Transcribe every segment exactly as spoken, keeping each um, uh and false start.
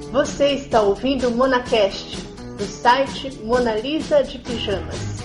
Você está ouvindo o MonaCast, do site Mona Lisa de Pijamas.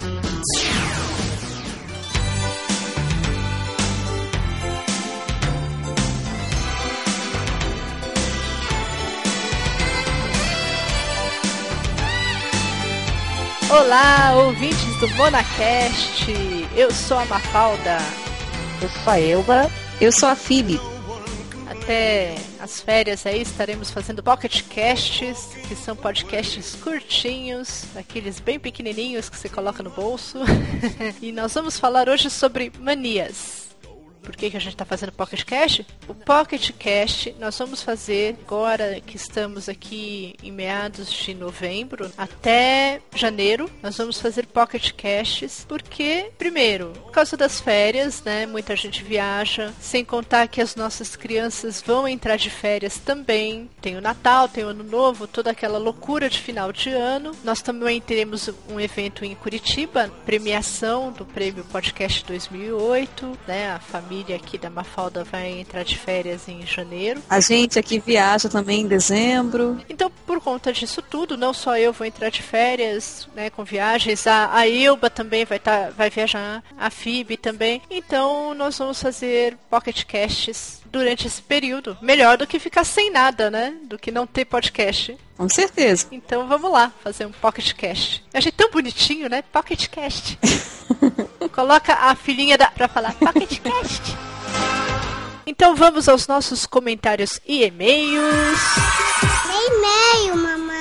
Olá, ouvintes do MonaCast, eu sou a Mafalda. Eu sou a Elba. Eu sou a Phoebe. Até as férias aí estaremos fazendo Pocket Casts, que são podcasts curtinhos, aqueles bem pequenininhos que você coloca no bolso. E nós vamos falar hoje sobre manias. Por que que a gente está fazendo Pocket Cast? O Pocket Cast nós vamos fazer agora que estamos aqui em meados de novembro até janeiro. Nós vamos fazer Pocket Casts porque, primeiro, por causa das férias, né? Muita gente viaja, sem contar que as nossas crianças vão entrar de férias também. Tem o Natal, tem o Ano Novo, toda aquela loucura de final de ano. Nós também teremos um evento em Curitiba, premiação do Prêmio Podcast dois mil e oito, né? A família aqui da Mafalda vai entrar de férias em janeiro. A gente aqui viaja também em dezembro. Então, por conta disso tudo, não só eu vou entrar de férias, né, com viagens, a, a Elba também vai, tá, vai viajar, a Phoebe também. Então, nós vamos fazer Pocket Casts durante esse período. Melhor do que ficar sem nada, né? Do que não ter podcast. Com certeza. Então, vamos lá, fazer um Pocket Cast. Eu achei tão bonitinho, né? Pocket Cast. Coloca a filhinha da... pra falar Pocket Cast. Então vamos aos nossos comentários e e-mails. E-mail, mamãe.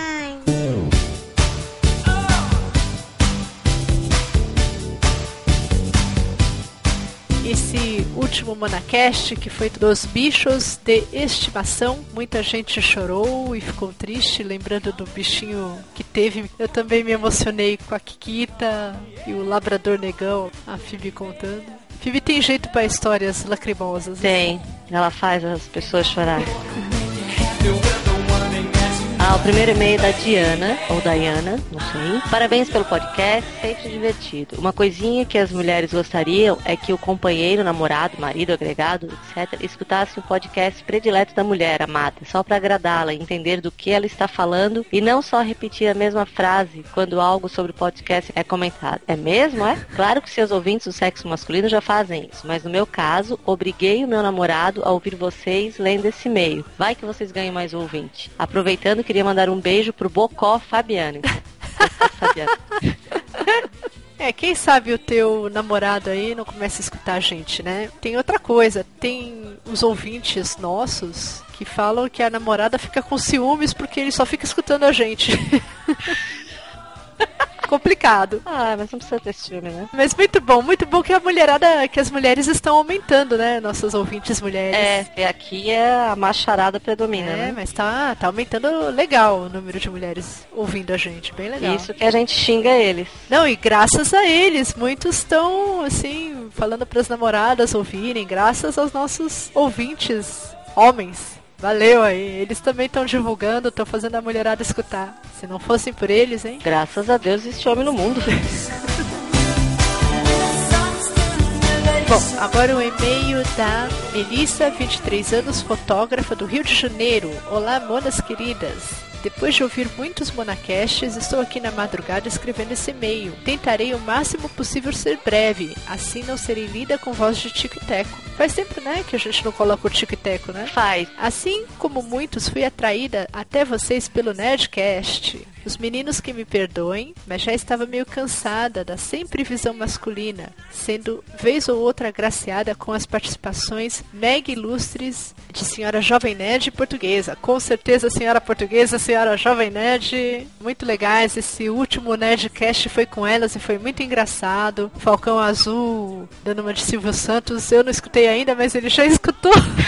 Esse último MonaCast, que foi dos bichos de estimação, muita gente chorou e ficou triste, lembrando do bichinho que teve. Eu também me emocionei com a Kikita e o Labrador Negão, a Phoebe contando. Phoebe tem jeito para histórias lacrimosas. Tem, ela faz as pessoas chorarem. Ah, o primeiro e-mail é da Diana, ou Diana, não sei. Parabéns pelo podcast, sempre divertido. Uma coisinha que as mulheres gostariam é que o companheiro, namorado, marido, agregado, etcétera, escutasse o podcast predileto da mulher amada, só para agradá-la e entender do que ela está falando e não só repetir a mesma frase quando algo sobre o podcast é comentado. É mesmo, é? Claro que seus ouvintes do sexo masculino já fazem isso, mas no meu caso, obriguei o meu namorado a ouvir vocês lendo esse e-mail. Vai que vocês ganham mais ouvinte. Aproveitando que queria mandar um beijo pro Bocó Fabiano. Fabiano. É, quem sabe o teu namorado aí não começa a escutar a gente, né? Tem outra coisa, tem os ouvintes nossos que falam que a namorada fica com ciúmes porque ele só fica escutando a gente. Complicado. Ah, mas não precisa ter ciúme, né? Mas muito bom, muito bom que a mulherada, que as mulheres estão aumentando, né? Nossas ouvintes mulheres. É, e aqui é a macharada predomina, é, né? mas tá, tá aumentando legal o número de mulheres ouvindo a gente, bem legal. Isso que a gente xinga eles. Não, e graças a eles, muitos estão, assim, falando pras namoradas ouvirem, graças aos nossos ouvintes homens. Valeu aí, eles também estão divulgando, estão fazendo a mulherada escutar. Se não fossem por eles, hein? Graças a Deus existe homem no mundo. Bom, agora o e-mail da Melissa, vinte e três anos, fotógrafa do Rio de Janeiro. Olá, monas queridas. Depois de ouvir muitos monacasts, estou aqui na madrugada escrevendo esse e-mail. Tentarei o máximo possível ser breve, assim não serei lida com voz de tico e teco. Faz tempo, né, que a gente não coloca o tico e teco, né? Faz. Assim como muitos, fui atraída até vocês pelo Nerdcast. Os meninos que me perdoem, mas já estava meio cansada da sempre visão masculina, sendo vez ou outra agraciada com as participações mega ilustres de senhora Jovem Nerd portuguesa. Com certeza, senhora portuguesa, senhora Jovem Nerd, muito legais. Esse último Nerdcast foi com elas e foi muito engraçado. Falcão Azul, dando uma de Silvio Santos, eu não escutei ainda, mas ele já escutou.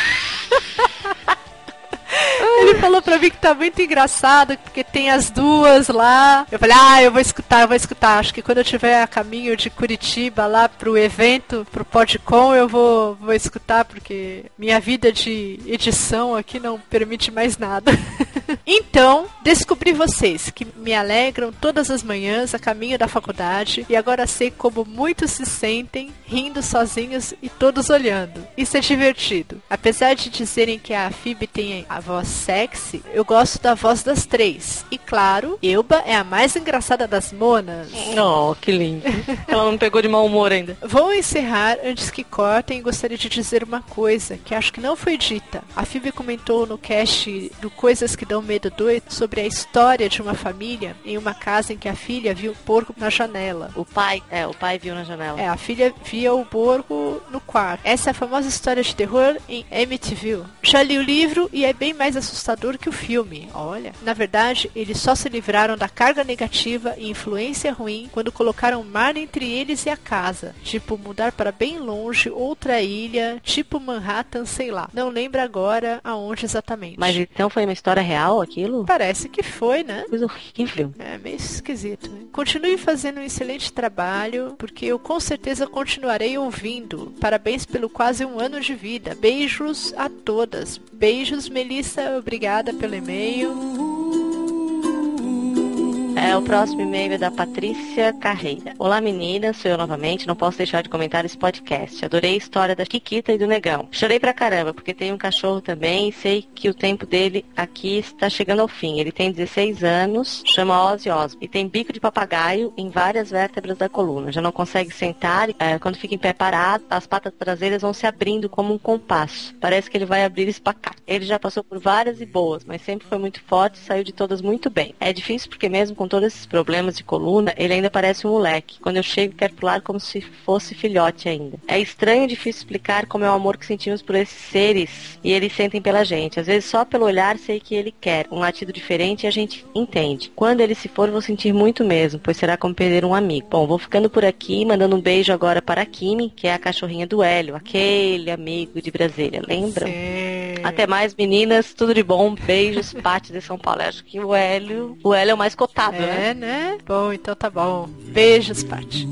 Ele falou pra mim que tá muito engraçado, porque tem as duas lá. Eu falei, ah, eu vou escutar, eu vou escutar. Acho que quando eu estiver a caminho de Curitiba lá pro evento, pro Podcon, eu vou, vou escutar, porque minha vida de edição aqui não permite mais nada. Então, descobri vocês que me alegram todas as manhãs a caminho da faculdade e agora sei como muitos se sentem rindo sozinhos e todos olhando. Isso é divertido. Apesar de dizerem que a Phoebe tem a voz sexy, eu gosto da voz das três. E claro, Elba é a mais engraçada das monas. Oh, que lindo. Ela não pegou de mau humor ainda. Vou encerrar antes que cortem e gostaria de dizer uma coisa que acho que não foi dita. A Phoebe comentou no cast do Coisas que Dão Medo dois sobre a história de uma família em uma casa em que a filha viu um porco na janela. O pai, é, o pai viu na janela. É, a filha via o porco no quarto. Essa é a famosa história de terror em Amityville. Já li o livro e é bem mais assustador que o filme. Olha, na verdade, eles só se livraram da carga negativa e influência ruim quando colocaram mar entre eles e a casa. Tipo, mudar para bem longe, outra ilha, tipo Manhattan, sei lá. Não lembro agora aonde exatamente. Mas então foi uma história real aquilo? Parece que foi, né? Coisa horrível. É meio esquisito, né? Continue fazendo um excelente trabalho, porque eu com certeza continuarei ouvindo. Parabéns pelo quase um ano de vida. Beijos a todas. Beijos, Melissa. Obrigada pelo e-mail. É, o próximo e-mail é da Patrícia Carreira. Olá, meninas, sou eu novamente. Não posso deixar de comentar esse podcast. Adorei a história da Kikita e do Negão. Chorei pra caramba, porque tem um cachorro também e sei que o tempo dele aqui está chegando ao fim. Ele tem dezesseis anos, chama Ozzy Osbourne, e tem bico de papagaio em várias vértebras da coluna. Já não consegue sentar, é, quando fica em pé parado, as patas traseiras vão se abrindo como um compasso. Parece que ele vai abrir e espacar. Ele já passou por várias e boas, mas sempre foi muito forte e saiu de todas muito bem. É difícil porque mesmo com todos esses problemas de coluna, ele ainda parece um moleque. Quando eu chego, quero pular como se fosse filhote ainda. É estranho e difícil explicar como é o amor que sentimos por esses seres e eles sentem pela gente. Às vezes só pelo olhar sei que ele quer. Um latido diferente e a gente entende. Quando ele se for, vou sentir muito mesmo, pois será como perder um amigo. Bom, vou ficando por aqui, mandando um beijo agora para a Kimi, que é a cachorrinha do Hélio, aquele amigo de Brasília, lembram? Sim. Até mais, meninas, tudo de bom. Beijos, Paty de São Paulo. Acho que o Hélio, o Hélio é o mais cotado, né? É, né? Bom, então tá bom. Beijos, Paty.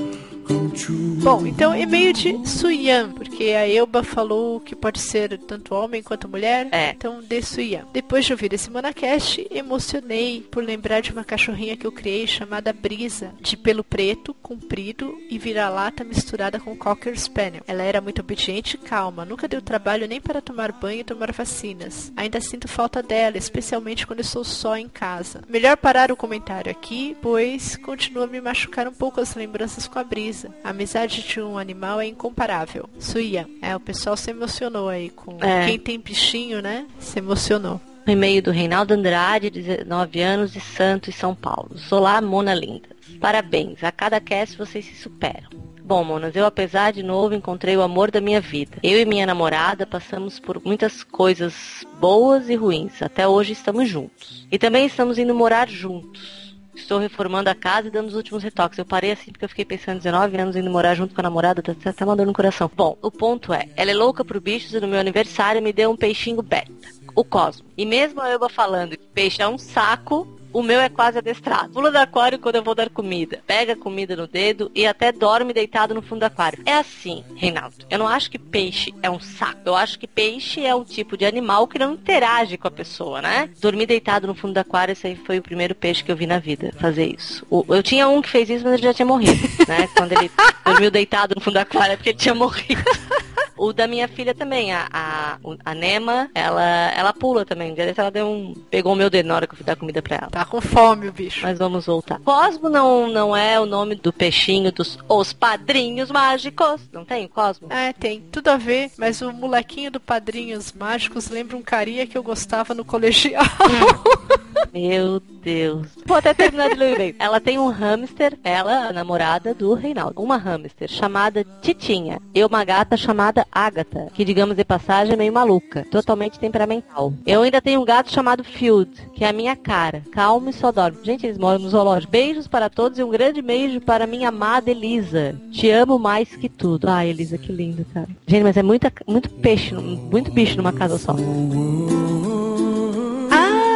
Bom, então e-mail de Suyan, porque a Elba falou que pode ser tanto homem quanto mulher, é. Então de Suyan. Depois de ouvir esse Monacast, emocionei por lembrar de uma cachorrinha que eu criei chamada Brisa, de pelo preto, comprido e vira-lata misturada com Cocker Spaniel. Ela era muito obediente e calma, nunca deu trabalho nem para tomar banho e tomar vacinas. Ainda sinto falta dela, especialmente quando estou só em casa. Melhor parar o comentário aqui, pois continua a me machucar um pouco as lembranças com a Brisa. A amizade de um animal é incomparável. Suya. É, o pessoal se emocionou aí com é. Quem tem bichinho, né? Se emocionou. O e-mail do Reinaldo Andrade, dezenove anos, de Santos, São Paulo. Olá, Mona linda. Parabéns. A cada cast vocês se superam. Bom, monas, eu, apesar de novo, encontrei o amor da minha vida. Eu e minha namorada passamos por muitas coisas boas e ruins. Até hoje estamos juntos. E também estamos indo morar juntos. Estou reformando a casa e dando os últimos retoques. Eu parei assim porque eu fiquei pensando, dezenove anos indo morar junto com a namorada, tá até uma dor no coração. Bom, o ponto é, ela é louca por bichos e no meu aniversário me deu um peixinho beta, o Cosmo. E mesmo a Elba falando que peixe é um saco, o meu é quase adestrado. Pula do aquário quando eu vou dar comida. Pega a comida no dedo e até dorme deitado no fundo do aquário. É assim, Reinaldo. Eu não acho que peixe é um saco. Eu acho que peixe é um tipo de animal que não interage com a pessoa, né? Dormir deitado no fundo do aquário, esse aí foi o primeiro peixe que eu vi na vida fazer isso. O, eu tinha um que fez isso, mas ele já tinha morrido, né? Quando ele dormiu deitado no fundo do aquário é porque ele tinha morrido. O da minha filha também, a, a, a Nema, ela, ela pula também. Ela deu um, pegou o meu dedo na hora que eu fui dar comida pra ela. Tá com fome o bicho. Mas vamos voltar. Cosmo não, não é o nome do peixinho dos Os Padrinhos Mágicos. Não tem Cosmo? É, tem. Tudo a ver, mas o molequinho do Padrinhos Mágicos lembra um carinha que eu gostava no colegial. Meu Deus. Vou até terminar de ler o e-mail. Ela tem um hamster, ela, a namorada do Reinaldo. Uma hamster chamada Titinha. E uma gata chamada Agatha, que, digamos de passagem, é meio maluca. Totalmente temperamental. Eu ainda tenho um gato chamado Field, que é a minha cara. Calmo e só dorme. Gente, eles moram no zoológico. Beijos para todos e um grande beijo para minha amada Elisa. Te amo mais que tudo. Ai, Elisa, que lindo, cara. Gente, mas é muita, muito peixe, muito bicho numa casa só. Ah!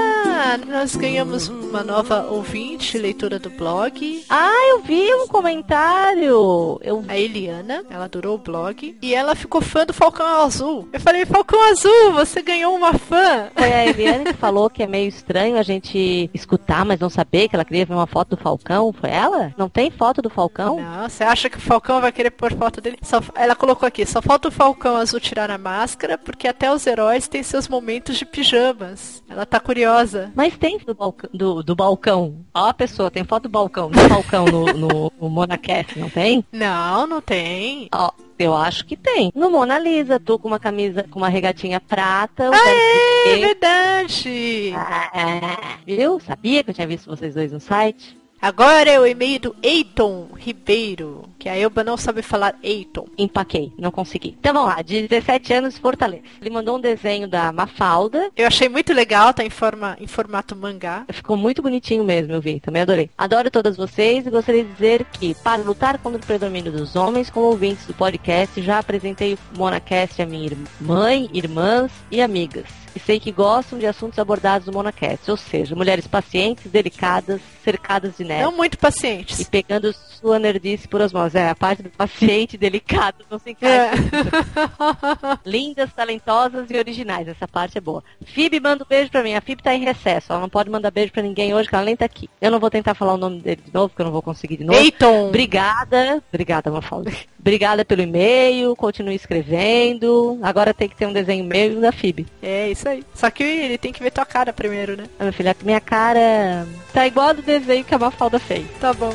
Ah, nós ganhamos uma nova ouvinte, leitora do blog. Ah, eu vi um comentário. Eu... A Eliana, ela adorou o blog. E ela ficou fã do Falcão Azul. Eu falei, Falcão Azul, você ganhou uma fã. Foi a Eliana que falou que é meio estranho a gente escutar, mas não saber que ela queria ver uma foto do Falcão. Foi ela? Não tem foto do Falcão? Não, você acha que o Falcão vai querer pôr foto dele? Só, ela colocou aqui, só falta o Falcão Azul tirar a máscara, porque até os heróis têm seus momentos de pijamas. Ela tá curiosa. Mas tem do, balcão, do, do balcão. Ó a pessoa, tem foto do balcão, do balcão no, no, no Monacast, não tem? Não, não tem. Ó, eu acho que tem. No Mona Lisa, tô com uma camisa, com uma regatinha prata. Ah, é, verdade. Ah, viu? Sabia que eu tinha visto vocês dois no site? Agora é o e-mail do Eiton Ribeiro, que a Elba não sabe falar Eiton. Empaquei, não consegui. Então vamos lá, de dezessete anos, Fortaleza. Ele mandou um desenho da Mafalda. Eu achei muito legal, tá em, forma, em formato mangá. Ficou muito bonitinho mesmo, eu vi, também adorei. Adoro todas vocês e gostaria de dizer que, para lutar contra o predomínio dos homens, como ouvintes do podcast, já apresentei o Monacast a minha mãe, irmãs e amigas. E sei que gostam de assuntos abordados no Monacast, ou seja, mulheres pacientes, delicadas, cercadas de nerds. Não muito pacientes. E pegando sua nerdice por osmose. É, a parte do paciente, delicado, não se encaixa. É. Lindas, talentosas e originais, essa parte é boa. Phoebe manda um beijo pra mim. A Phoebe tá em recesso, ela não pode mandar beijo pra ninguém hoje, que ela nem tá aqui. Eu não vou tentar falar o nome dele de novo, porque eu não vou conseguir de novo. Eiton! Obrigada. Obrigada, Mafalda. Obrigada pelo e-mail, continue escrevendo. Agora tem que ter um desenho meu da Phoebe. É, isso aí. Só que ele tem que ver tua cara primeiro, né? Ah, minha filha, minha cara tá igual a do desenho que a Mafalda fez. Tá bom.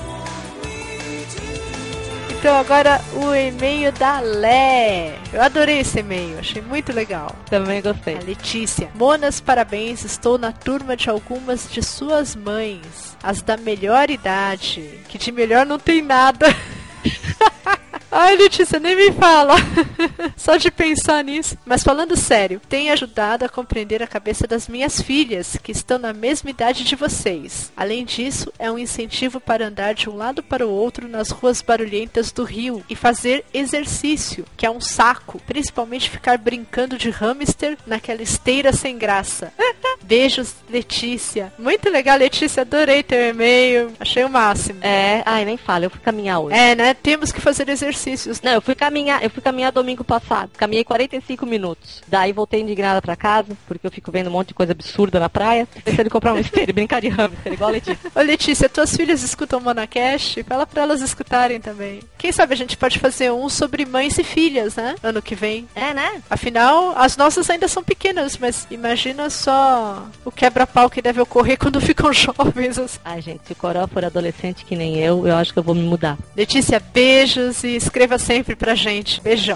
Então agora o e-mail da Lé. Eu adorei esse e-mail, achei muito legal. Também gostei. A Letícia. Monas, parabéns, estou na turma de algumas de suas mães. As da melhor idade. Que de melhor não tem nada. Ai, Letícia, nem me fala. Só de pensar nisso. Mas falando sério, tem ajudado a compreender a cabeça das minhas filhas, que estão na mesma idade de vocês. Além disso, é um incentivo para andar de um lado para o outro nas ruas barulhentas do Rio e fazer exercício, que é um saco, principalmente ficar brincando de hamster naquela esteira sem graça. Beijos, Letícia. Muito legal, Letícia, adorei teu e-mail. Achei o máximo. É, ai, nem fala, eu fui caminhar hoje. É, né? Temos que fazer exercícios. Não, eu fui caminhar, eu fui caminhar domingo passado. Caminhei quarenta e cinco minutos. Daí voltei indignada pra casa, porque eu fico vendo um monte de coisa absurda na praia. Pensando em comprar um esteira e brincar de hamster, igual a Letícia. Ô, Letícia, tuas filhas escutam o Monacast? Fala pra elas escutarem também. Quem sabe a gente pode fazer um sobre mães e filhas, né? Ano que vem. É, né? Afinal, as nossas ainda são pequenas, mas imagina só o quebra-pau que deve ocorrer quando ficam jovens. Assim. Ai, gente, se o Coró for adolescente que nem eu, eu acho que eu vou me mudar. Letícia, beijos e escreva sempre pra gente. Beijão.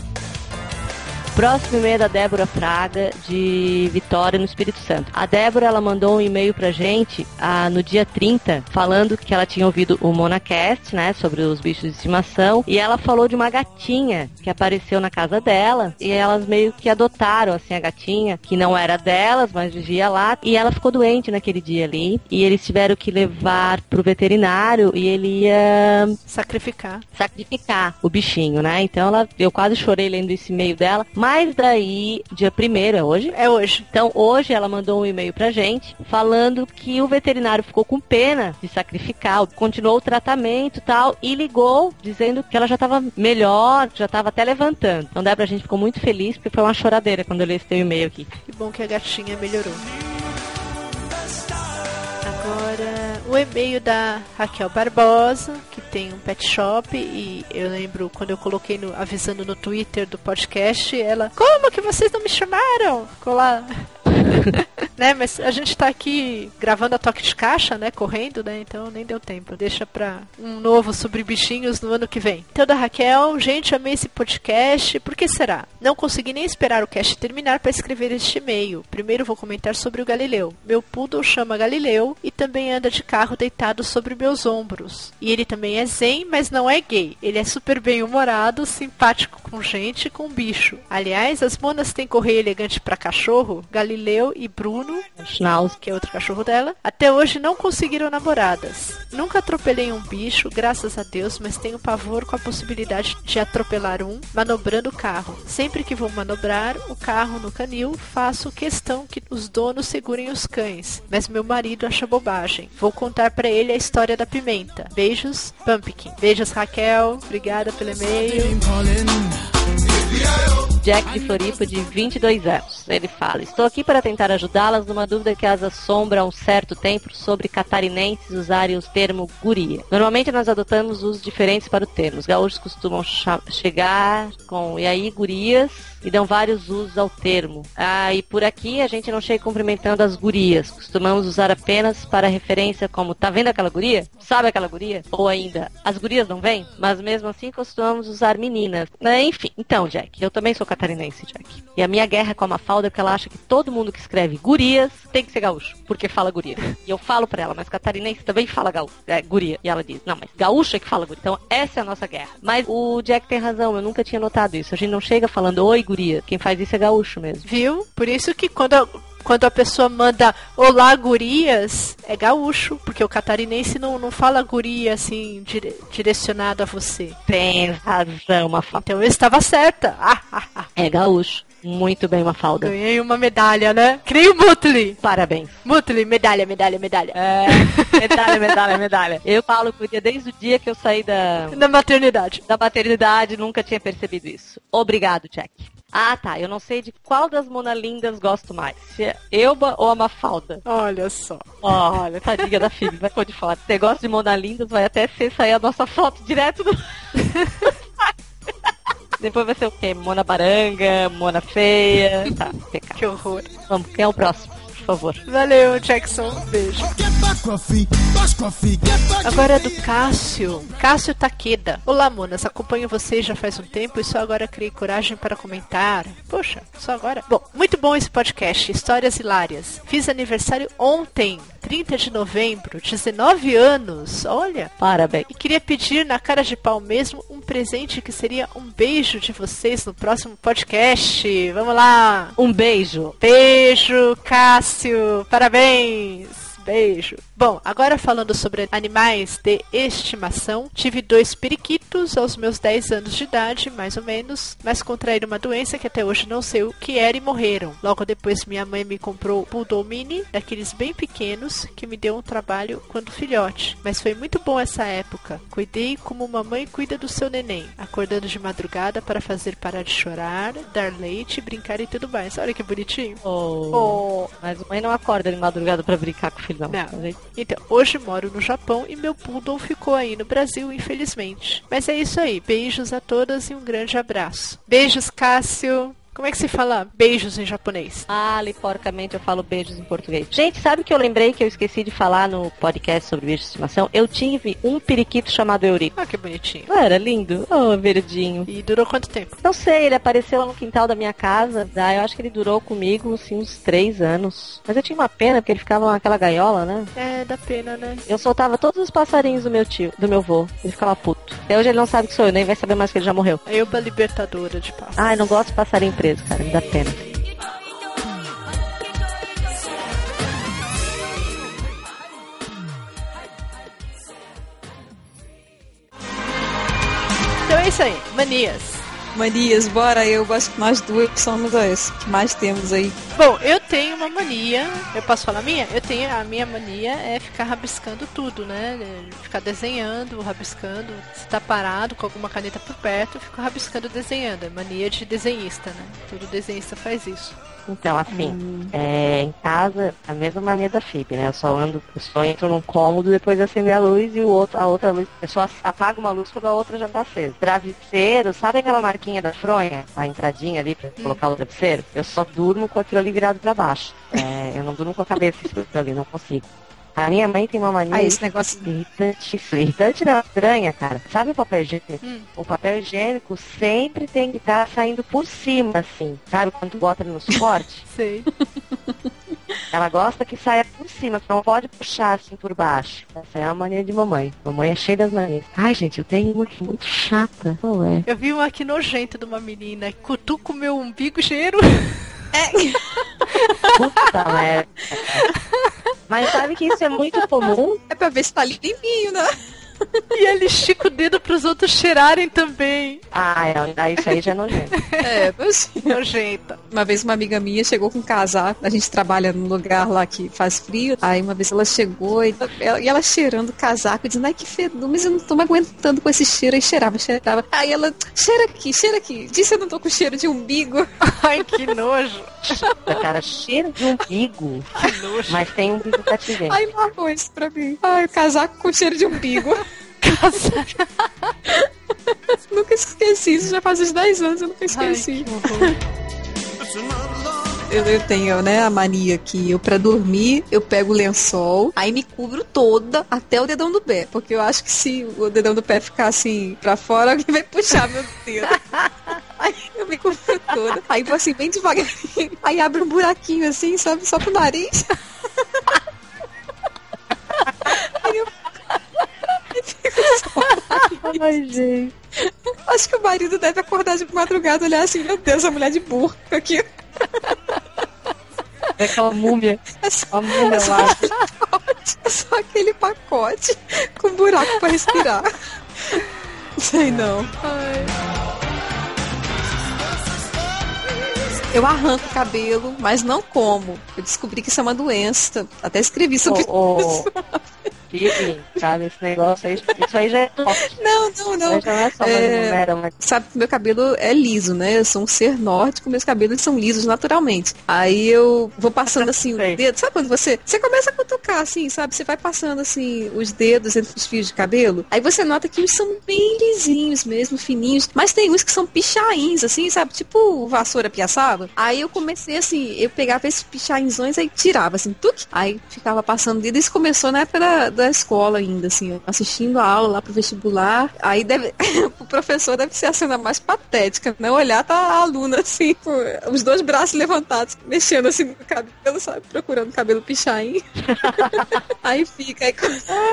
Próximo e-mail é da Débora Fraga, de Vitória, no Espírito Santo. A Débora, ela mandou um e-mail pra gente ah, no dia trinta, falando que ela tinha ouvido o Monacast, né, sobre os bichos de estimação, e ela falou de uma gatinha que apareceu na casa dela, e elas meio que adotaram, assim, a gatinha, que não era delas, mas vivia lá, e ela ficou doente naquele dia ali, e eles tiveram que levar pro veterinário, e ele ia... Sacrificar. Sacrificar o bichinho, né? Então, ela, eu quase chorei lendo esse e-mail dela. Mas daí, dia primeiro, é hoje? É hoje. Então, hoje ela mandou um e-mail pra gente, falando que o veterinário ficou com pena de sacrificar, continuou o tratamento e tal, e ligou, dizendo que ela já tava melhor, já tava até levantando. Então, Débora, a gente ficou muito feliz, porque foi uma choradeira quando eu li esse teu e-mail aqui. Que bom que a gatinha melhorou. Agora, o e-mail da Raquel Barbosa, que tem um pet shop, e eu lembro quando eu coloquei no, avisando no Twitter do podcast, ela, como que vocês não me chamaram? Ficou lá... né, mas a gente tá aqui gravando a Toque de Caixa, né, correndo, né, então nem deu tempo. Deixa pra um novo sobre bichinhos no ano que vem. Então, da Raquel, gente, amei esse podcast, por que será? Não consegui nem esperar o cast terminar para escrever este e-mail. Primeiro vou comentar sobre o Galileu. Meu poodle chama Galileu e também anda de carro deitado sobre meus ombros. E ele também é zen, mas não é gay. Ele é super bem-humorado, simpático com gente e com bicho. Aliás, as monas têm correio elegante para cachorro, Galileu e Bruno Bruno, Schnauz, que é outro cachorro dela. Até hoje não conseguiram namoradas. Nunca atropelei um bicho, graças a Deus, mas tenho pavor com a possibilidade de atropelar um manobrando o carro. Sempre que vou manobrar o carro no canil, faço questão que os donos segurem os cães, mas meu marido acha bobagem. Vou contar pra ele a história da pimenta. Beijos, Pumpkin. Beijos, Raquel. Obrigada pelo e-mail. Jack de Floripa, de vinte e dois anos. Ele fala: estou aqui para tentar ajudá-las numa dúvida que as assombra há um certo tempo sobre catarinenses usarem o termo guria. Normalmente nós adotamos usos diferentes para o termo. Os gaúchos costumam chegar com e aí gurias e dão vários usos ao termo. Ah, e por aqui a gente não chega cumprimentando as gurias. Costumamos usar apenas para referência como tá vendo aquela guria? Sabe aquela guria? Ou ainda, as gurias não vêm? Mas mesmo assim costumamos usar meninas. Enfim, então, Jack, eu também sou catarinense, Jack. E a minha guerra com a Mafalda é que ela acha que todo mundo que escreve gurias tem que ser gaúcho, porque fala guria. E eu falo pra ela, mas catarinense também fala gaúcho, é, guria. E ela diz, não, mas gaúcho é que fala guria. Então essa é a nossa guerra. Mas o Jack tem razão, eu nunca tinha notado isso. A gente não chega falando, oi guria. Quem faz isso é gaúcho mesmo. Viu? Por isso que quando a, quando a pessoa manda olá gurias, é gaúcho, porque o catarinense não, não fala guria assim, dire, direcionado a você. Tem razão, Mafalda. Então eu estava certa. Ah, ah, ah. É gaúcho. Muito bem, Mafalda. Ganhei uma medalha, né? Criei o Mutli. Parabéns. Mutli, medalha, medalha, medalha. É, medalha, medalha, medalha. Eu falo guria desde o dia que eu saí da... Da maternidade. Da maternidade, nunca tinha percebido isso. Obrigado, Jack. Ah, tá. Eu não sei de qual das Monalindas gosto mais. Se é Elba ou a Mafalda. Olha só. Olha, tadinha da Phoebe, vai pôr de fora. Você gosta de Monalindas, vai até ser sair a nossa foto direto do... Depois vai ser o quê? Mona Baranga, Mona Feia. Tá, pecado. Que horror. Vamos, quem é o próximo? Por favor. Valeu, Jackson. Beijo. Agora é do Cássio. Cássio Takeda. Olá, monas. Acompanho vocês já faz um tempo e só agora criei coragem para comentar. Poxa, só agora? Bom, muito bom esse podcast. Histórias hilárias. Fiz aniversário ontem, trinta de novembro. dezenove anos. Olha. Parabéns. E queria pedir na cara de pau mesmo um presente que seria um beijo de vocês no próximo podcast. Vamos lá. Um beijo. Beijo, Cássio. Parabéns! Beijo! Bom, agora falando sobre animais de estimação, tive dois periquitos aos meus dez anos de idade, mais ou menos, mas contraíram uma doença que até hoje não sei o que era e morreram. Logo depois minha mãe me comprou o Poodle Mini, daqueles bem pequenos, que me deu um trabalho quando filhote. Mas foi muito bom essa época. Cuidei como uma mãe cuida do seu neném, acordando de madrugada para fazer parar de chorar, dar leite, brincar e tudo mais. Olha que bonitinho. Oh. Oh. Mas a mãe não acorda de madrugada para brincar com o filho, não. Não. Então, hoje moro no Japão e meu poodle ficou aí no Brasil, infelizmente. Mas é isso aí. Beijos a todas e um grande abraço. Beijos, Cássio. Como é que se fala beijos em japonês? Ah, ali porcamente eu falo beijos em português. Gente, sabe o que eu lembrei que eu esqueci de falar no podcast sobre beijos de estimação? Eu tive um periquito chamado Eurico. Ah, que bonitinho. Não era lindo? Oh, verdinho. E durou quanto tempo? Não sei, ele apareceu lá no quintal da minha casa. Ah, eu acho que ele durou comigo assim, uns três anos. Mas eu tinha uma pena, porque ele ficava naquela gaiola, né? É, dá pena, né? Eu soltava todos os passarinhos do meu tio, do meu vô. Ele ficava puto. Até hoje ele não sabe que sou eu, nem vai saber mais que ele já morreu. A Elba libertadora de pássaros. Ai, não gosto de passarinho preso, cara, me dá pena. Então é isso aí, manias. Manias, bora, eu acho que nós duas somos as que mais temos aí. Bom, eu tenho uma mania, eu posso falar a minha? Eu tenho, a minha mania é ficar rabiscando tudo, né? Ficar desenhando, rabiscando. Se tá parado com alguma caneta por perto, eu fico rabiscando, desenhando. É mania de desenhista, né? Todo desenhista faz isso. Então, assim, hum. é, em casa, a mesma mania da Phoebe, né? Eu só ando, eu só entro num cômodo, depois acender a luz e o outro, a outra luz, eu só apago uma luz quando a outra já tá acesa. Travesseiro, sabe aquela marquinha da fronha? A entradinha ali pra hum. colocar o travesseiro? Eu só durmo com aquilo ali virado pra baixo. É, eu não durmo com a cabeça escura ali, não consigo. A minha mãe tem uma mania ah, esse negócio irritante, irritante não, estranha, cara. Sabe o papel higiênico? Hum. O papel higiênico sempre tem que estar saindo por cima, assim. Sabe quando tu bota no suporte? Sei. Ela gosta que saia por cima, não pode puxar assim por baixo. Essa é a mania de mamãe. Mamãe é cheia das manias. Ai, gente, eu tenho uma muito chata. Qual é? Eu vi uma aqui nojenta de uma menina. Cutuca o meu umbigo cheiro. É. Puta merda. Mas sabe que isso é muito comum? É pra ver se tá limpinho, né? E ele estica o dedo pros outros cheirarem também. Ah, é, isso aí já é nojento. É, mas... Nojenta. Uma vez uma amiga minha chegou com um casaco, a gente trabalha num lugar lá que faz frio, aí uma vez ela chegou e ela, e ela cheirando o casaco, dizendo, ai que fedor, mas eu não tô me aguentando com esse cheiro, aí cheirava, cheirava. Aí ela, cheira aqui, cheira aqui, disse eu não tô com cheiro de umbigo. Ai, que nojo. Cara, cheiro de umbigo. Que nojo. Mas tem umbigo cativente. Aí largou isso pra mim. Ai, casaco com cheiro de umbigo. Nunca esqueci, isso já faz uns dez anos, eu nunca esqueci. Ai, eu, eu tenho, né, a mania que eu pra dormir, eu pego o lençol, aí me cubro toda até o dedão do pé, porque eu acho que se o dedão do pé ficar assim pra fora, alguém vai puxar meu dedo. Aí eu me cubro toda, aí vou assim bem devagarinho, aí abre um buraquinho assim, sabe, só pro nariz. Aí eu Ai, gente. acho que o marido deve acordar de madrugada e olhar assim, meu Deus, a mulher de burca aqui. É aquela múmia. É só, A múmia é só, lá. é só aquele pacote com buraco pra respirar. Sei não. Eu arranco o cabelo, mas não como. Eu descobri que isso é uma doença. Até escrevi sobre Oh, oh. isso. Fique, sabe, esse negócio aí, isso aí já é top. Não, não, não. Já não é só uma É, numera, mas... Sabe que meu cabelo é liso, né? Eu sou um ser nórdico, meus cabelos são lisos naturalmente. Aí eu vou passando assim o Sei. dedo. Sabe quando você... Você começa a cutucar assim, sabe? Você vai passando assim os dedos entre os fios de cabelo. Aí você nota que uns são bem lisinhos mesmo, fininhos. Mas tem uns que são pichains, assim, sabe? Tipo vassoura piaçaba. Aí eu comecei assim, eu pegava esses pichainzões, aí tirava assim, tuc. Aí ficava passando o dedo. Isso começou na época da, da escola ainda, assim, assistindo a aula lá pro vestibular. Aí deve, o professor deve ser a cena mais patética, né? Olhar, tá a aluna assim, com os dois braços levantados, mexendo assim no cabelo, sabe? Procurando cabelo pichain. Aí fica, aí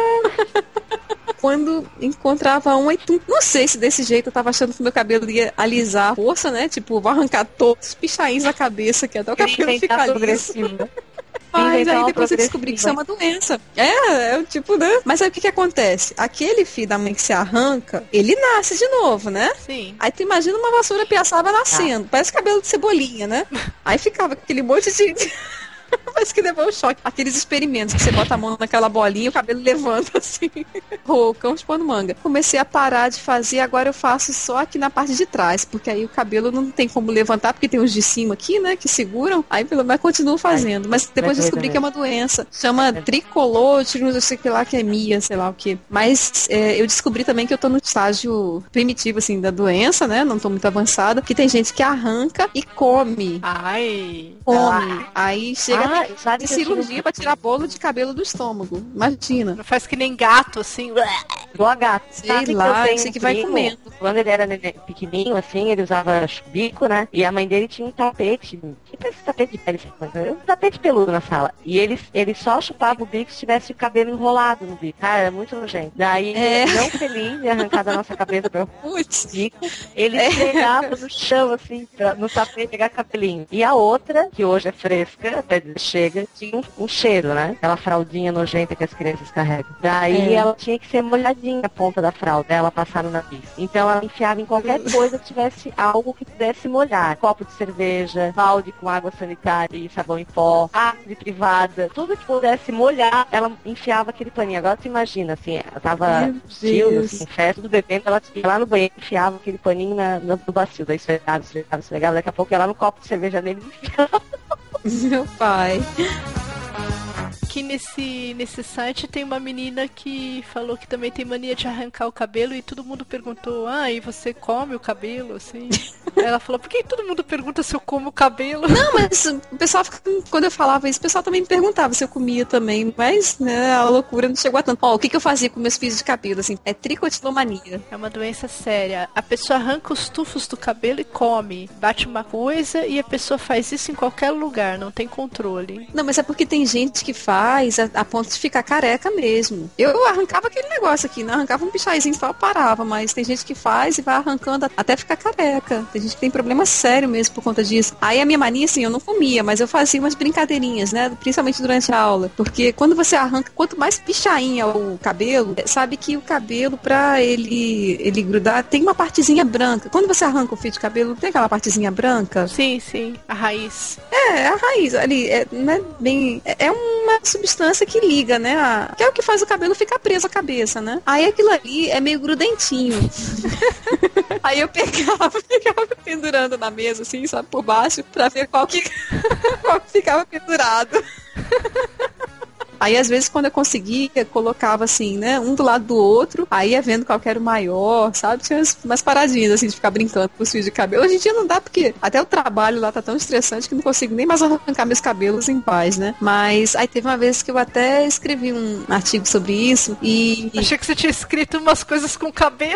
quando encontrava um, aí tum, não sei se desse jeito eu tava achando que meu cabelo ia alisar a força, né? Tipo, vou arrancar todos os pichains da cabeça, que até o cabelo fica liso. Mas aí depois eu descobri que isso é uma doença. É, é o tipo, né? Mas aí o que que acontece? Aquele fio da mãe que se arranca, ele nasce de novo, né? Sim. Aí tu imagina uma vassoura piaçaba nascendo. Parece cabelo de cebolinha, né? Aí ficava aquele monte de... Parece que levou um choque. Aqueles experimentos que você bota a mão naquela bolinha e o cabelo levanta assim. Ô, cães pano manga. Comecei a parar de fazer, agora eu faço só aqui na parte de trás, porque aí o cabelo não tem como levantar, porque tem os de cima aqui, né, que seguram. Aí pelo menos continuo fazendo. Mas depois eu descobri que é uma doença. Chama tricolótiro, não sei o que lá, que é mia, sei lá o que. Mas é, eu descobri também que eu tô no estágio primitivo, assim, da doença, né? Não tô muito avançada. Que tem gente que arranca e come. Ai. Come. Aí chega Ah, de sabe que eu cirurgia tive- pra tirar bolo de cabelo do estômago. Imagina. Não faz que nem gato, assim. Igual a gato. Sei Sabe que lá, eu tenho sei um que vai primo, comendo. Quando ele era neném pequenininho, assim, ele usava bico, né? E a mãe dele tinha um tapete, tipo esse tapete de pele, um tapete peludo na sala. E ele, ele só chupava o bico se tivesse o cabelo enrolado no bico. Cara, era muito nojento. Daí, É. não feliz de arrancar da nossa cabeça pra Putz. bico, ele É. pegava no chão, assim, pra, no tapete pegar cabelinho. E a outra, que hoje é fresca, até dizer chega, tinha um, um cheiro, né? Aquela fraldinha nojenta que as crianças carregam. Daí É. ela tinha que ser molhadinha a ponta da fralda, ela passar no nariz. Então ela enfiava em qualquer coisa que tivesse algo que pudesse molhar. Copo de cerveja, balde com água sanitária e sabão em pó, árvore privada, tudo que pudesse molhar, ela enfiava aquele paninho. Agora tu imagina, assim, ela tava Meu estilo, Deus. assim, festa, tudo bebendo, ela ia lá no banheiro, enfiava aquele paninho na, no, no bacio, daí esfregava, esfregava, esfregava, daqui a pouco ia lá no copo de cerveja dele e enfiava. Meu pai. Aqui nesse, nesse site tem uma menina que falou que também tem mania de arrancar o cabelo e todo mundo perguntou, ah, e você come o cabelo, assim? Aí ela falou, por que todo mundo pergunta se eu como o cabelo? Não, mas o pessoal, fica- quando eu falava isso, o pessoal também me perguntava se eu comia também, mas, né, a loucura não chegou a tanto. Ó, o que que eu fazia com meus fios de cabelo, assim? É tricotilomania. É uma doença séria. A pessoa arranca os tufos do cabelo e come. Bate uma coisa e a pessoa faz isso em qualquer lugar, não tem controle. Não, mas é porque tem gente que faz faz a, a ponto de ficar careca mesmo. Eu arrancava aquele negócio aqui, né? Arrancava um pichaizinho e tal, parava, mas tem gente que faz e vai arrancando até ficar careca. Tem gente que tem problema sério mesmo por conta disso. Aí a minha mania, assim, eu não comia, mas eu fazia umas brincadeirinhas, né? Principalmente durante a aula. Porque quando você arranca, quanto mais pichainha o cabelo, sabe que o cabelo, pra ele, ele grudar, tem uma partezinha branca. Quando você arranca o fio de cabelo, tem aquela partezinha branca? Sim, sim. A raiz. É, a raiz ali, é, né, bem, é uma substância que liga, né, a, que é o que faz o cabelo ficar preso à cabeça, né? Aí aquilo ali é meio grudentinho. Aí eu pegava, ficava pendurando na mesa, assim, sabe, por baixo, pra ver qual que, qual que ficava pendurado. Aí, às vezes, quando eu conseguia, colocava assim, né, um do lado do outro, aí ia vendo qual que era o maior, sabe? Tinha umas, umas paradinhas, assim, de ficar brincando com os fios de cabelo. Hoje em dia não dá, porque até o trabalho lá tá tão estressante que não consigo nem mais arrancar meus cabelos em paz, né? Mas aí teve uma vez que eu até escrevi um artigo sobre isso e... Achei que você tinha escrito umas coisas com cabelo.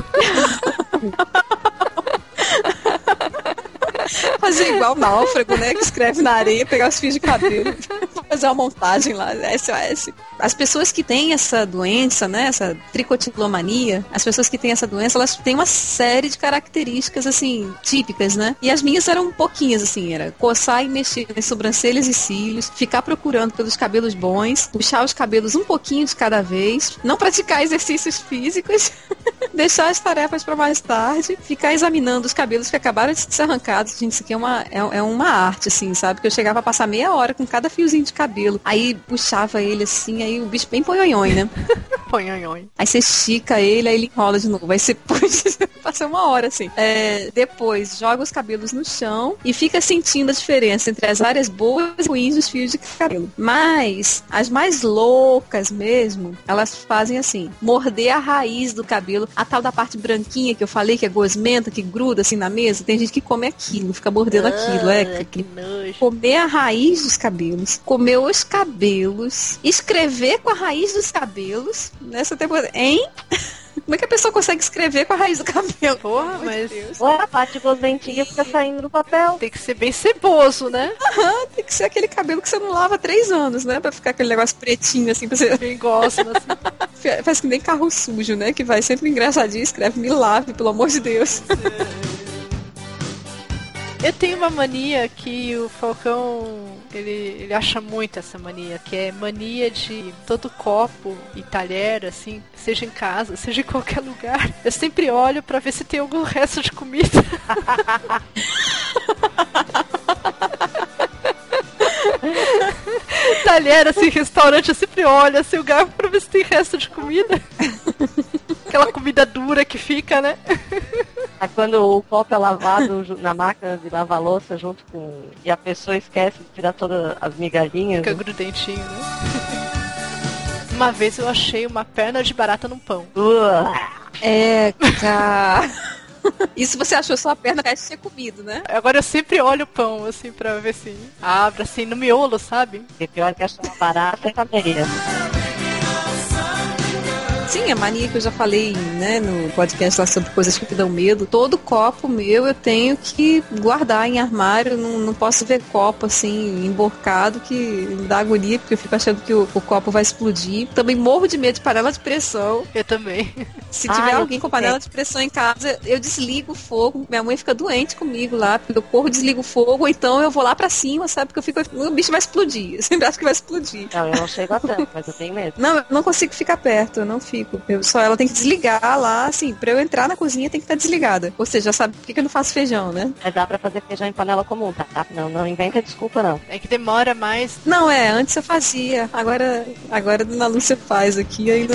Fazer igual o náufrago, né? Que escreve na areia, pegar os fios de cabelo, fazer uma montagem lá, S O S. As pessoas que têm essa doença, né? Essa tricotilomania, as pessoas que têm essa doença, elas têm uma série de características, assim, típicas, né? E as minhas eram pouquinhas, assim, era coçar e mexer nas sobrancelhas e cílios, ficar procurando pelos cabelos bons, puxar os cabelos um pouquinho de cada vez, não praticar exercícios físicos, deixar as tarefas para mais tarde, ficar examinando os cabelos que acabaram de ser arrancados. Gente, isso aqui é uma, é, é uma arte, assim, sabe? Que eu chegava a passar meia hora com cada fiozinho de cabelo. Aí puxava ele assim, aí o bicho bem ponhonhon, né? Ponhonhon. Aí você estica ele, aí ele enrola de novo. Aí você puxa, passa uma hora, assim. É, depois, joga os cabelos no chão e fica sentindo a diferença entre as áreas boas e ruins dos fios de cabelo. Mas, as mais loucas mesmo, elas fazem assim, morder a raiz do cabelo, a tal da parte branquinha que eu falei, que é gosmenta, que gruda assim na mesa. Tem gente que come aquilo, fica mordendo ah, aquilo. É, que nojo. Comer a raiz dos cabelos, comer os cabelos, escrever com a raiz dos cabelos, nessa temporada, hein? Como é que a pessoa consegue escrever com a raiz do cabelo? Porra, mas... Ué, a parte gosmentinha fica saindo no papel. Tem que ser bem ceboso, né? Aham, tem que ser aquele cabelo que você não lava há três anos, né? Pra ficar aquele negócio pretinho, assim, pra você... Bem gosto, assim. Faz que nem carro sujo, né? Que vai sempre engraçadinho, escreve, me lave, pelo amor de Deus. Eu tenho uma mania que o Falcão, ele, ele acha muito essa mania, que é mania de todo copo e talher, assim, seja em casa, seja em qualquer lugar. Eu sempre olho pra ver se tem algum resto de comida. Talher, assim, restaurante, eu sempre olho assim o garfo pra ver se tem resto de comida. Aquela comida dura que fica, né? É quando o copo é lavado na máquina de lavar louça junto com... E a pessoa esquece de tirar todas as migalhinhas. Fica grudentinho, né? Uma vez eu achei uma perna de barata num pão. Uh. É, cara... Isso você achou só a perna que tinha comido, né? Agora eu sempre olho o pão, assim, pra ver se abre, assim, no miolo, sabe? E pior que achar barata é caberia. Sim, a mania que eu já falei, né, no podcast lá sobre coisas que me dão medo. Todo copo meu eu tenho que guardar em armário. Não, não posso ver copo assim, emborcado, que me dá agonia, porque eu fico achando que o, o copo vai explodir. Também morro de medo de panela de pressão. Eu também. Se tiver ah, alguém com panela de pressão em casa, eu desligo o fogo. Minha mãe fica doente comigo lá, porque eu corro, desligo o fogo, ou então eu vou lá pra cima, sabe? Porque eu fico, o bicho vai explodir. Eu sempre acho que vai explodir. Não, eu não chego a tanto, mas eu tenho medo. Não, eu não consigo ficar perto, eu não fico. Eu, só ela tem que desligar lá, assim, pra eu entrar na cozinha tem que estar desligada. Ou seja, já sabe por que eu não faço feijão, né? Mas dá pra fazer feijão em panela comum, tá? Não, não inventa desculpa, não. É que demora mais. Não, é, antes eu fazia. Agora, agora a Dona Lúcia faz aqui ainda.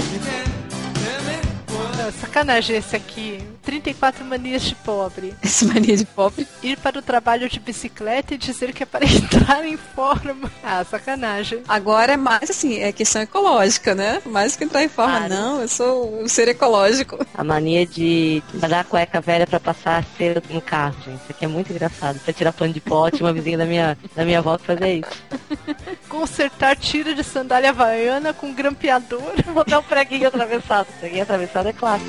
Não, sacanagem esse aqui. trinta e quatro manias de pobre. Essa mania de pobre. Ir para o trabalho de bicicleta e dizer que é para entrar em forma. Ah, sacanagem. Agora é mais assim, é questão ecológica, né? Mais que entrar em forma, claro. Não, eu sou um ser ecológico. A mania de dar a cueca velha pra passar a cera no carro, gente. Isso aqui é muito engraçado. Pra tirar pano de pote, uma vizinha da minha, da minha avó que fazia isso. Consertar tira de sandália havaiana com grampeador. Botar um preguinho atravessado. Preguinho atravessado é clássico.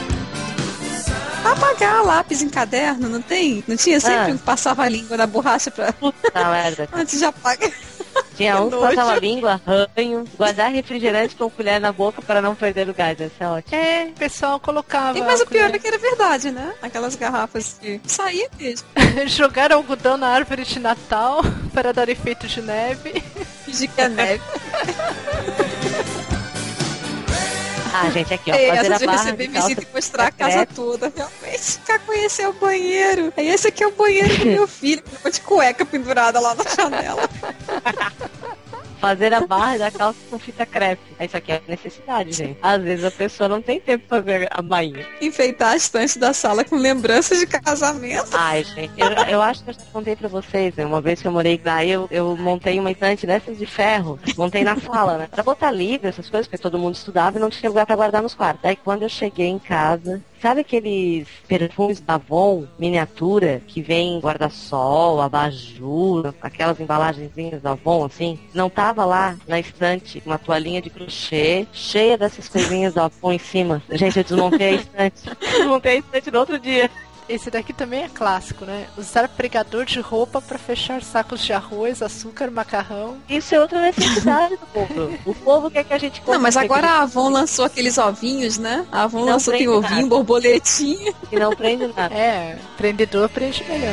Apagar lápis em caderno, não tem? Não tinha sempre ah. um que passava a língua na borracha pra... Puta merda. Antes de apagar. Tinha uns que passavam a língua, ranho, guardar refrigerante com colher na boca para não perder o gás. Essa é ótimo. É, o pessoal colocava. E, mas o pior colher. é que era verdade, né? Aquelas garrafas que saía mesmo. Jogar algodão na árvore de Natal para dar efeito de neve. Fingir que é neve. Ah, gente, aqui, ó. É, Fazer essa a de barra receber de calça visita e mostrar a casa secreta. toda. Realmente, ficar conhecer o banheiro. Aí esse aqui é o banheiro do meu filho, que ficou de cueca pendurada lá na janela. Fazer a barra da calça com fita crepe. Isso aqui é necessidade, gente. Às vezes a pessoa não tem tempo pra fazer a bainha. Enfeitar a estante da sala com lembranças de casamento. Ai, gente, eu, eu acho que eu já contei pra vocês, né? Uma vez que eu morei lá, eu, eu montei uma estante dessas de ferro. Montei na sala, né? Pra botar livro, essas coisas, porque todo mundo estudava e não tinha lugar pra guardar nos quartos. Aí quando eu cheguei em casa, sabe aqueles perfumes da Avon, miniatura, que vem guarda-sol, abajur, aquelas embalagenzinhas da Avon, assim? Não tava lá na estante uma toalhinha de crochê, cheia dessas coisinhas da Avon em cima. Gente, eu desmontei a estante. Desmontei a estante no outro dia. Esse daqui também é clássico, né? Usar pregador de roupa para fechar sacos de arroz, açúcar, macarrão. Isso é outra necessidade do povo. O povo quer que a gente compre. Não, mas agora aquele- a Avon lançou aqueles ovinhos, né? A Avon Não lançou, tem prende ovinho, nada. borboletinha. que não prende nada. É, prendedor prende melhor.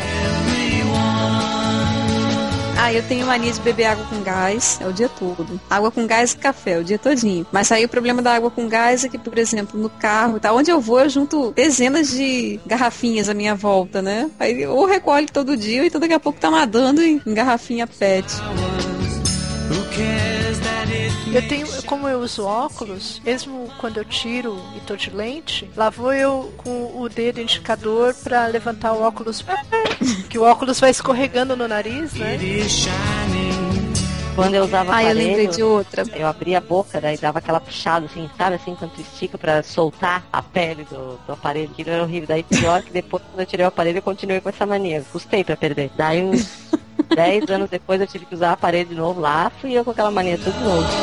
Ah, eu tenho mania de beber água com gás, é o dia todo. Água com gás e café, o dia todinho. Mas aí o problema da água com gás é que, por exemplo, no carro, tá, onde eu vou, eu junto dezenas de garrafinhas à minha volta, né? Aí ou recolhe todo dia, ou então daqui a pouco tá nadando em, em garrafinha pet. Eu tenho, como eu uso óculos, mesmo quando eu tiro e tô de lente, lá vou eu com o dedo indicador pra levantar o óculos, que o óculos vai escorregando no nariz, né? Quando eu usava Ah, eu aparelho, lembrei de outra. eu abria a boca, daí dava aquela puxada, assim, sabe? Assim, quando tu estica pra soltar a pele do, do aparelho. Aquilo era horrível. Daí pior que depois, quando eu tirei o aparelho, eu continuei com essa mania. Custei pra perder. Daí uns dez anos depois eu tive que usar o aparelho de novo lá. Fui eu com aquela mania tudo de novo.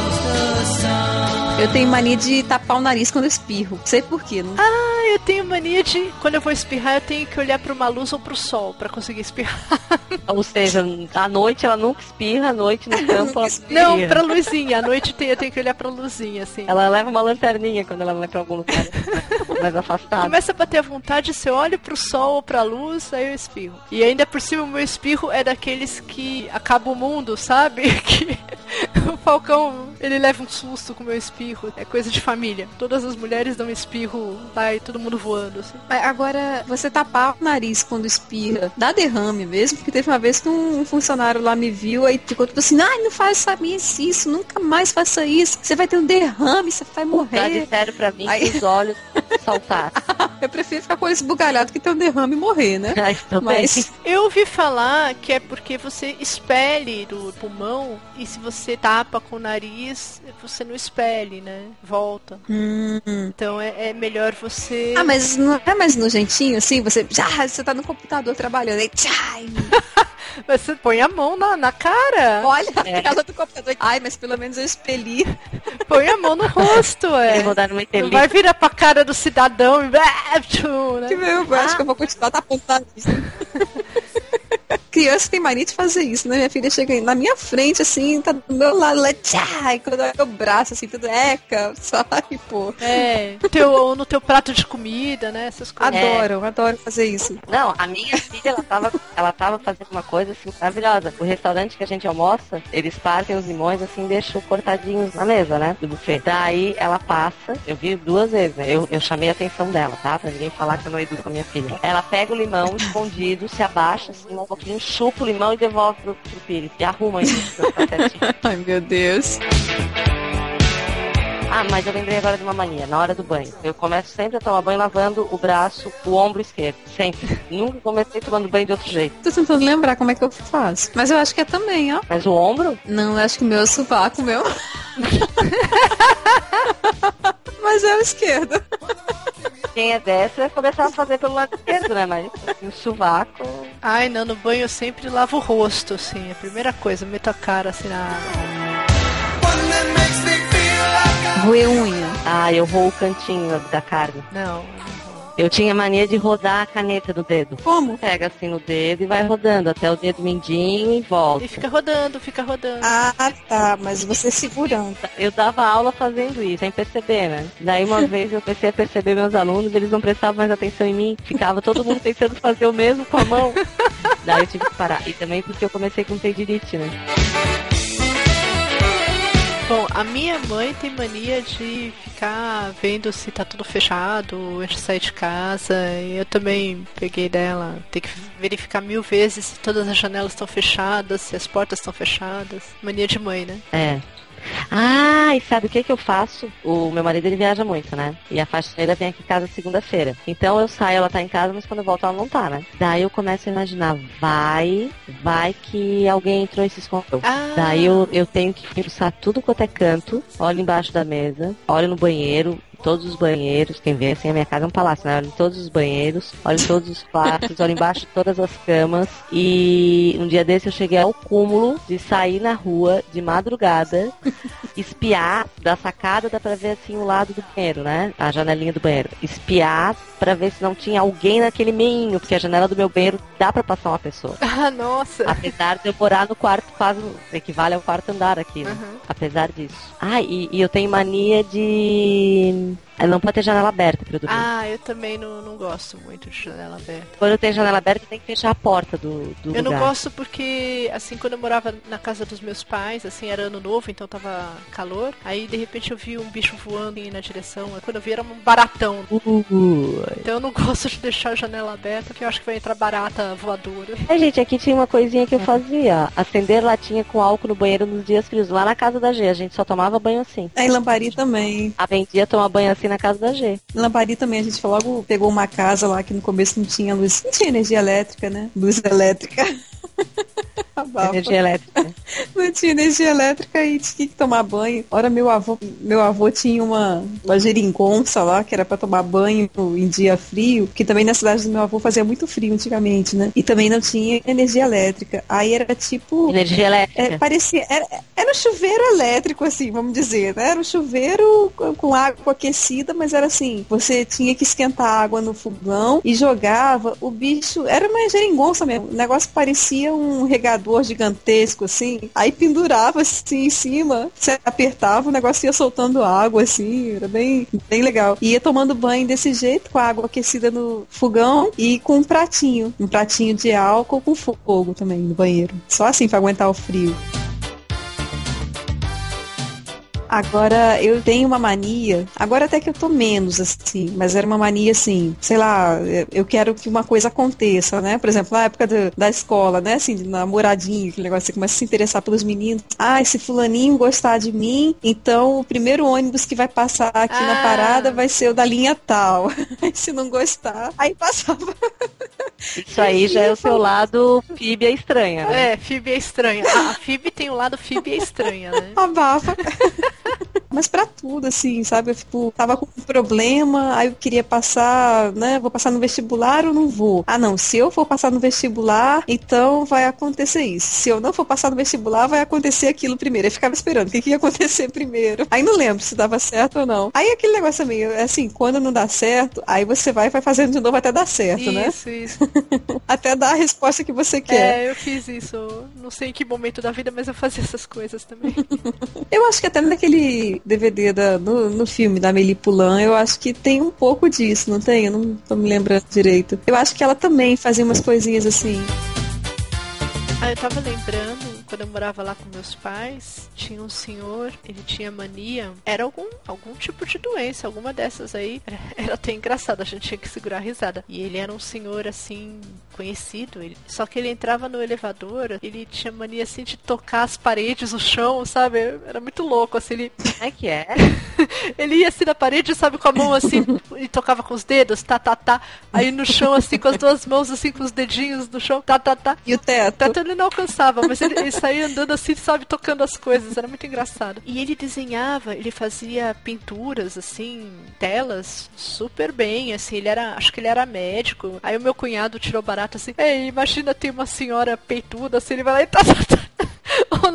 Eu tenho mania de tapar o nariz quando eu espirro. Sei por quê. Não... Ah, eu tenho mania de, quando eu vou espirrar, eu tenho que olhar pra uma luz ou pro sol pra conseguir espirrar. Ou seja, à noite ela nunca espirra, à noite no campo ela Não, espirra. pra luzinha. À noite tem- eu tenho que olhar pra luzinha, assim. Ela leva uma lanterninha quando ela vai pra algum lugar mais afastado. Começa a bater a vontade, se eu olho pro sol ou pra luz, aí eu espirro. E ainda por cima o meu espirro é daqueles que acaba o mundo, sabe? Que o Falcão, ele leva um susto com o meu espirro. É coisa de família. Todas as mulheres dão espirro, vai todo mundo voando, assim. Mas agora, você tapar o nariz quando espirra, dá derrame mesmo, porque teve uma vez que um funcionário lá me viu, aí ficou tipo assim, ai, não faça isso, isso, nunca mais faça isso, você vai ter um derrame, você vai Já morrer. disseram pra mim Aí- que os olhos saltaram. Eu prefiro ficar com esse bugalhado que ter um derrame e morrer, né? Ai, também. Mas, Eu ouvi falar que é porque você expele do pulmão e se você tapa com o nariz, você não expele, né? Volta. hum. Então é, é melhor você... Ah, mas não é mais nojentinho, assim? Você, já, você tá no computador trabalhando, aí, tchai, Você põe a mão na, na cara. olha a É. tela do computador. Ai, mas pelo menos eu expeli. Põe a mão no rosto, é. Eu vou dar uma Não entrevista. vai virar pra cara do cidadão e... Que meu, eu acho que eu vou continuar tapando o nariz. Criança tem mania de fazer isso, né? Minha filha chega na minha frente, assim, tá do meu lado, lá, tchá, e quando eu o braço, assim, tudo eca, sabe, pô. É, teu, ou no teu prato de comida, né? Essas coisas. Adoro, adoro fazer isso. Não, a minha filha, ela tava, ela tava fazendo uma coisa assim maravilhosa. O restaurante que a gente almoça, eles partem os limões assim, deixam cortadinhos na mesa, né? Do buffet. Daí ela passa, eu vi duas vezes, né? Eu, eu chamei a atenção dela, tá? Pra ninguém falar que eu não educo a minha filha. Ela pega o limão escondido, se abaixa assim, um pouquinho, chupa o limão e devolve pro, pro Pires. E arruma isso pra ficar certinho. Ai, meu Deus. Ah, mas eu lembrei agora de uma mania, na hora do banho. Eu começo sempre a tomar banho lavando o braço, o ombro esquerdo. Sempre. Nunca comecei tomando banho de outro jeito. Tô tentando lembrar como é que eu faço. Mas eu acho que é também, ó. Mas o ombro? Não, eu acho que o meu é o sovaco, meu. Mas é o esquerdo. Quem é dessa vai começar a fazer pelo lado esquerdo, né? Mas assim, o sovaco... Ai, não, no banho eu sempre lavo o rosto, assim. A primeira coisa, eu meto a cara assim na água. Roer unha. Ah, eu vou o cantinho da carne. Não. Eu tinha mania de rodar a caneta no dedo. Como? Pega assim no dedo e vai rodando até o dedo mindinho e volta. E fica rodando, fica rodando. Ah, tá, mas você segurando. Eu dava aula fazendo isso, sem perceber, né? Daí uma vez eu comecei a perceber meus alunos, eles não prestavam mais atenção em mim. Ficava todo mundo tentando fazer o mesmo com a mão. Daí eu tive que parar. E também porque eu comecei com tendinite, né? Bom, a minha mãe tem mania de ficar vendo se tá tudo fechado antes de sair de casa. E eu também peguei dela. Tem que verificar mil vezes se todas as janelas estão fechadas, se as portas estão fechadas. Mania de mãe, né? É. Ah, e sabe o que que eu faço? O meu marido, ele viaja muito, né? E a faxineira vem aqui em casa segunda-feira. Então eu saio, ela tá em casa, mas quando eu volto ela não tá, né? Daí eu começo a imaginar, vai, vai que alguém entrou e se escondeu. Ah. Daí eu, eu tenho que expulsar tudo quanto é canto, olho embaixo da mesa, olho no banheiro, todos os banheiros, quem vê assim, a minha casa é um palácio, né? Olho em todos os banheiros, olho em todos os quartos, olho embaixo de todas as camas. E um dia desse eu cheguei ao cúmulo de sair na rua de madrugada, espiar da sacada, dá pra ver assim o lado do banheiro, né? A janelinha do banheiro. Espiar pra ver se não tinha alguém naquele meinho, porque a janela do meu banheiro dá pra passar uma pessoa. Ah, nossa! Apesar de eu morar no quarto, quase equivale ao quarto andar aqui, né? Uhum. Apesar disso. Ah, e, e eu tenho mania de... Não pode ter janela aberta pra eu dormir. Ah, eu também não, não gosto muito de janela aberta. Quando eu tenho janela aberta, tem que fechar a porta do, do Eu lugar. não gosto porque, assim, quando eu morava na casa dos meus pais, assim, era ano novo, então tava calor. Aí, de repente, eu vi um bicho voando na direção. Aí, quando eu vi, era um baratão. Uh, Então, eu não gosto de deixar a janela aberta, porque eu acho que vai entrar barata voadora. É, gente, aqui tinha uma coisinha que eu fazia. Acender latinha com álcool no banheiro nos dias frios. Lá na casa da G, a gente só tomava banho assim. É, em Lambari também. Aprendi a tomar banho assim na casa da G. Em Lambari também, a gente logo pegou uma casa lá que no começo não tinha luz. Não tinha energia elétrica, né? Luz elétrica. Abafa. Energia elétrica. Não tinha energia elétrica e tinha que tomar banho. Ora, meu avô, meu avô tinha uma, uma geringonça lá, que era pra tomar banho em dia frio, que também na cidade do meu avô fazia muito frio antigamente, né? E também não tinha energia elétrica. Aí era tipo... Energia elétrica. É, parecia... Era, era um chuveiro elétrico, assim, vamos dizer, né? Era um chuveiro com, com água aquecida, mas era assim, você tinha que esquentar a água no fogão e jogava, o bicho... Era uma geringonça mesmo. O negócio parecia um regador gigantesco, assim, aí pendurava assim em cima, você apertava, o negócio ia soltando água, assim, era bem, bem legal. E ia tomando banho desse jeito, com a água aquecida no fogão e com um pratinho, um pratinho de álcool com fogo também no banheiro. Só assim pra aguentar o frio. Agora, eu tenho uma mania, agora até que eu tô menos, assim, mas era uma mania, assim, sei lá, eu quero que uma coisa aconteça, né? Por exemplo, na época do, da escola, né? Assim, de namoradinho, aquele negócio, você começa a se interessar pelos meninos. Ah, esse fulaninho gostar de mim, então o primeiro ônibus que vai passar aqui ah. na parada vai ser o da linha tal. Aí se não gostar, aí passava. Isso aí já é o seu lado Fíbia estranha, né? É, Fíbia estranha. A Fíbia tem o lado Fíbia estranha, né? Abafa. Mas pra tudo, assim, sabe? Eu, tipo, tava com um problema, aí eu queria passar, né? Vou passar no vestibular ou não vou? Ah, não, se eu for passar no vestibular, então vai acontecer isso. Se eu não for passar no vestibular, vai acontecer aquilo primeiro. Eu ficava esperando o que, que ia acontecer primeiro. Aí não lembro se dava certo ou não. Aí aquele negócio meio, assim, quando não dá certo, aí você vai e vai fazendo de novo até dar certo, isso, né? Isso, isso. Até dar a resposta que você quer. É, eu fiz isso. Não sei em que momento da vida, mas eu fazia essas coisas também. Eu acho que até naquele D V D da, no, no filme da Amélie Poulain, eu acho que tem um pouco disso, não tem? Eu não tô me lembrando direito. Eu acho que ela também fazia umas coisinhas assim. Ah, eu tava lembrando, quando eu morava lá com meus pais, tinha um senhor, ele tinha mania, era algum, algum tipo de doença, alguma dessas aí, era, era até engraçado, a gente tinha que segurar a risada. E ele era um senhor, assim, conhecido, ele, só que ele entrava no elevador, ele tinha mania, assim, de tocar as paredes, o chão, sabe? Era muito louco, assim, ele... É que é? Ele ia, assim, na parede, sabe, com a mão, assim, e tocava com os dedos, tá, tá, tá, aí no chão, assim, com as duas mãos, assim, com os dedinhos no chão, tá, tá, tá. E o teto? O teto ele não alcançava, mas ele, ele saía andando assim, sabe, tocando as coisas, era muito engraçado. E ele desenhava, ele fazia pinturas, assim, telas, super bem, assim, ele era, acho que ele era médico. Aí o meu cunhado tirou barato assim, ei, imagina tem uma senhora peituda, assim, ele vai lá e tá, tá, tá. Ou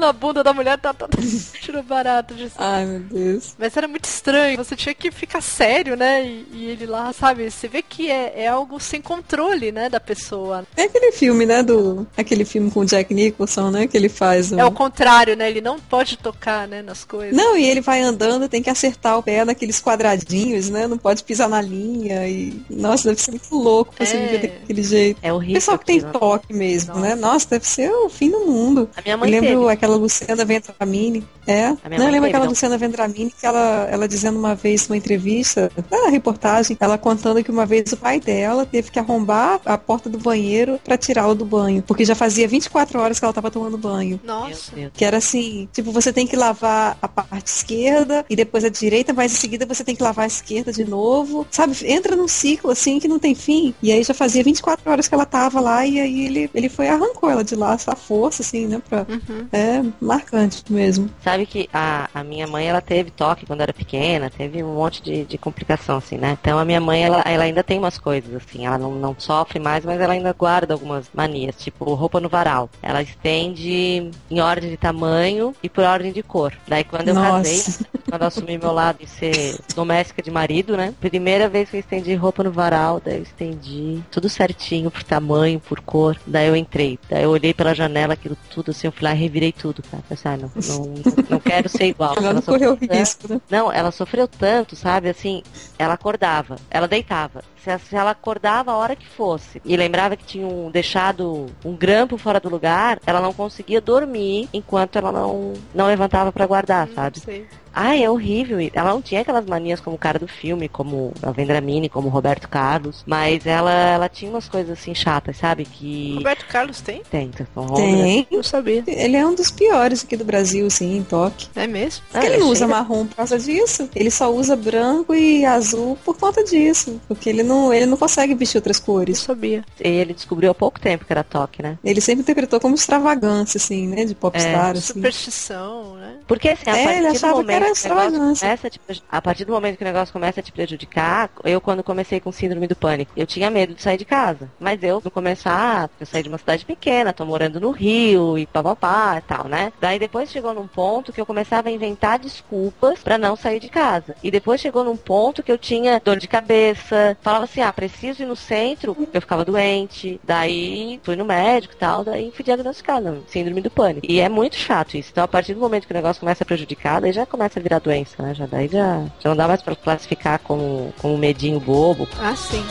na bunda da mulher, tá, tá, tá. Tirou barato disso. Ai, meu Deus. Mas era muito estranho, você tinha que ficar sério, né? E, e ele lá, sabe? Você vê que é, é algo sem controle, né, da pessoa. É aquele filme, né, do... Aquele filme com o Jack Nicholson, né, que ele faz. Um... É o contrário, né? Ele não pode tocar, né, nas coisas. Não, e ele vai andando, tem que acertar o pé naqueles quadradinhos, né? Não pode pisar na linha e... Nossa, deve ser muito louco você É. viver daquele jeito. É horrível. Pessoal que tem aquilo. toque mesmo, Nossa. né? Nossa, deve ser o fim do mundo. A minha Eu mãe lembro teve. aquela Luciana Vendramini. É? A Não, minha eu mãe lembro teve, aquela não. Luciana Vendramini que ela, ela dizendo uma vez numa entrevista, na reportagem, ela contando que uma vez o pai dela teve que arrombar a porta do banheiro pra tirá-la do banho, porque já fazia vinte e quatro horas que ela tava tomando banho. Nossa. Meu Deus. Que era assim, tipo, você tem que lavar a parte esquerda e depois a direita, mas em seguida você tem que lavar a esquerda de novo. Sabe, entra num ciclo assim que não tem fim. E aí já fazia vinte e quatro horas que ela tava lá e aí ele, ele foi e arrancou ela de lá, essa força, assim, né? Pra... Uhum. É marcante mesmo. Sabe que a, a minha mãe, ela teve toque quando era pequena, teve um monte de, de complicação, assim, né? Então a minha mãe, ela, ela ainda tem umas coisas, assim, ela não, não sofre mais, mas ela ainda guarda algumas manias, tipo roupa no varal. Ela estende em ordem de tamanho e por ordem de cor. Daí quando eu Nossa. casei, quando eu assumi meu lado de ser doméstica de marido, né? Primeira vez que eu estendi roupa no varal, daí eu estendi tudo certinho, por tamanho, por cor. Daí eu entrei. Daí eu olhei pela janela, aquilo tudo, assim, eu fui lá e revirei tudo, cara. Pensei, ah, não, não, não quero ser igual. Ela não sofreu correu tanto. risco, né? Não, ela sofreu tanto, sabe? Assim, ela acordava, ela deitava. Se, se ela acordava a hora que fosse e lembrava que tinha um, deixado um grampo fora do lugar, ela não conseguia dormir enquanto ela não, não levantava pra guardar, sabe? Não sei. Ai, é horrível. Ela não tinha aquelas manias como o cara do filme, como a Vendramini, como o Roberto Carlos, mas ela, ela tinha umas coisas assim chatas, sabe? Que... Roberto Carlos tem? Tem, então, Tem. Não sabia. Ele é um dos piores aqui do Brasil, assim, em toque. É mesmo? Ah, Porque ele é não usa cheio- marrom por causa disso. Ele só usa branco e azul por conta disso. Porque ele não, ele não consegue vestir outras Não cores. sabia. E ele descobriu há pouco tempo que era toque, né? Ele sempre interpretou como extravagância, assim, né? De popstar, assim. Superstição, né? Porque assim, a É, partir ele do achava que momento era que o negócio extravagância. começa a te preju- a partir do momento que o negócio começa a te prejudicar, eu quando comecei com síndrome do pânico, eu tinha medo de sair de casa. Mas eu, no começar, eu saí de uma cidade pequena, tô morando no Rio e papapá e tal, né? Daí depois chegou num ponto que eu começava a inventar desculpas pra não sair de casa. E depois chegou num ponto que eu tinha dor de cabeça, falava assim, ah, preciso ir no centro, eu ficava doente. Daí fui no médico e tal, daí fui diagnosticada, síndrome do pânico. E é muito chato isso. Então a partir do momento que o negócio começa a prejudicar, daí já começa a virar doença, né? Já daí já, já não dá mais pra classificar como, como medinho bobo. Ah, sim.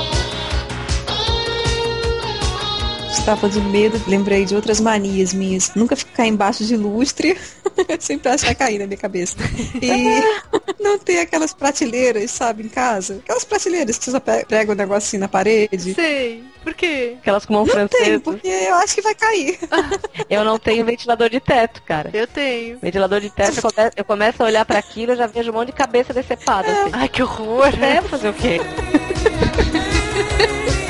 Estava de medo, lembrei de outras manias minhas. Nunca ficar embaixo de lustre. Sempre acho que vai cair na minha cabeça. E não ter aquelas prateleiras, sabe, em casa. Aquelas prateleiras que você só pe- prega o negócio assim na parede. Sei. Por quê? Aquelas com mão Não tem, francesa. porque eu acho que vai cair. Eu não tenho ventilador de teto, cara. Eu tenho. Ventilador de teto, eu come- eu começo a olhar pra aquilo, eu já vejo um monte de cabeça decepada, assim. Ai, que horror. É, fazer o quê?